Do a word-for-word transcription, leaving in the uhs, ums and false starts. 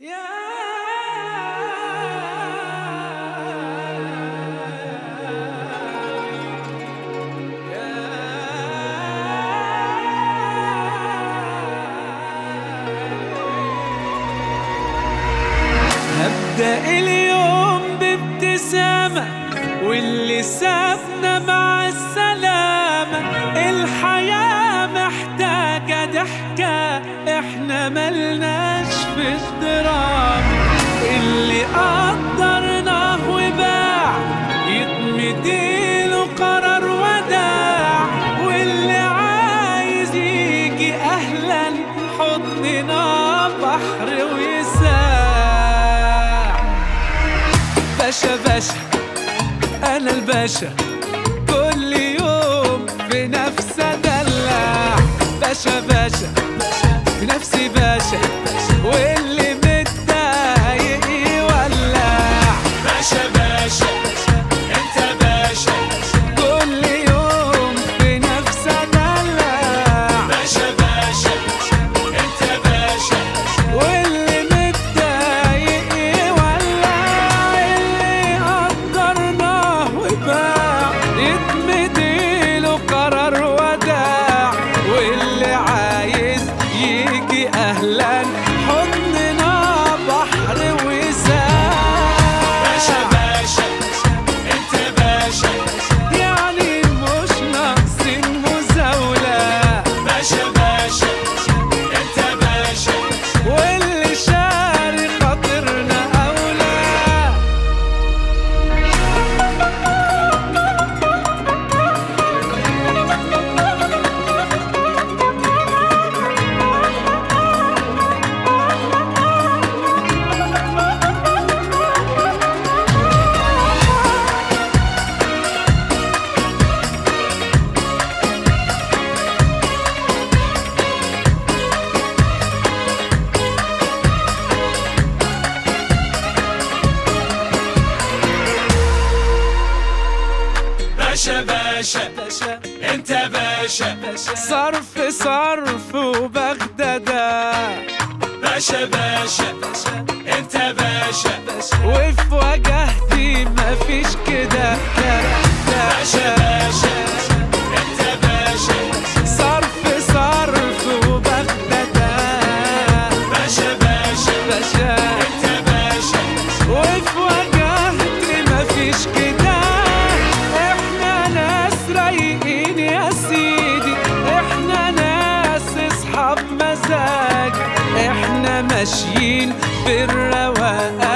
يا هبدأ اليوم بابتسامة، واللي سابنا مع السلامة. الحياة محتاجة ضحكة، احنا ملناش في الدراما. اللي قدرناه وباع يتمديله قرار وداع، واللي عايز يجي أهلا حضننا بحر ويساع. باشا باشا أنا الباشا، كل يوم في نفس أدلع. باشا باشا بنفسي باشا، واللي متضايق يولع. باشا باشا انت باشا، كل يوم في نفس أدلع. باشا باشا انت باشا، واللي متضايق يولع. اللي قدرناه وباع يتمديله قرار وداع، واللي عايز يجي أهلا حضننا بحر وساع. باشا باشا انت باشا، يعني مش ناقصين مزاولة. باشا باشا انت باشا، واللي شاري خاطرنا أولى. باشا باشا انت باشا، صرف صرف وبغدادة. باشا باشا انت باشا، وفي وجهتي مفيش كده. باشا باشا انت باشا، صرف صرف وبغدادة. باشا باشا باشا انت باشا، وفي وجهتي مفيش كده. احنا ناس رايقين يا سيدي، احنا ناس اصحاب مزاج، احنا ماشيين بالرواق.